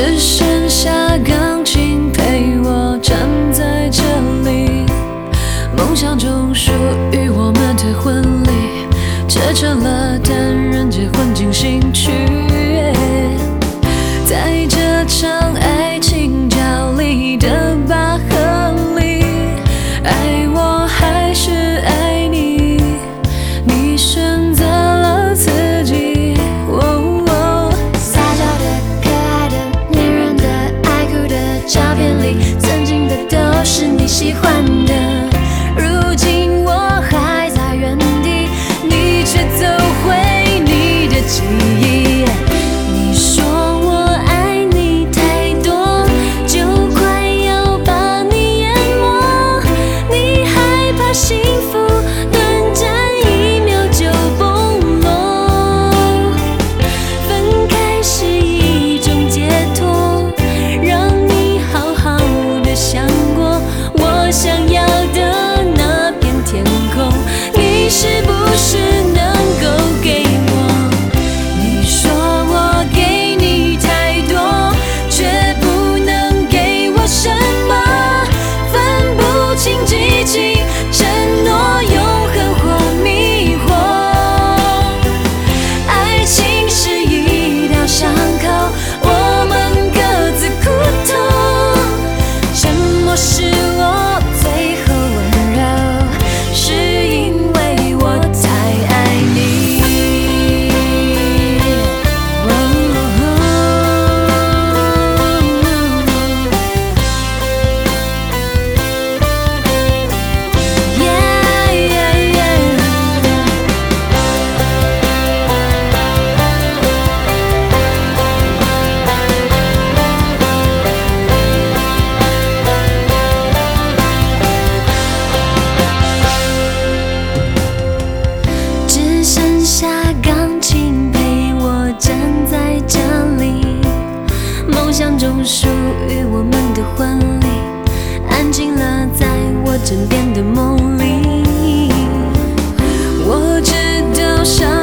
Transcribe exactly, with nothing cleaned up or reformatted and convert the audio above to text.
只剩下钢琴陪我站在这里。梦想中属于我们的婚礼，这成了单人结婚进行曲。在这场爱情角力的拔河里，爱我还是爱你，你选择了自己。哦哦、 撒娇的、可爱的、黏人的、爱哭的照片里，曾经的都是你喜欢的。如今我还在原地，你却走回你的记忆。你说我爱你太多，就快要把你淹没。你害怕幸福短暂一秒就崩落，分开是一种解脱，让你好好的想过我想要的那片天空。你是不是能够给我？你说我给你太多，却不能给我什么，分不清激情、承诺、永恒或迷惑。爱情是一道伤口，我们各自苦痛。沉默是我最后温柔，是因为我太爱你。Yeah, yeah, yeah. 只剩下钢琴陪我站在这里，梦想中属于我们的婚礼，安静了在我枕边的梦里。我知道伤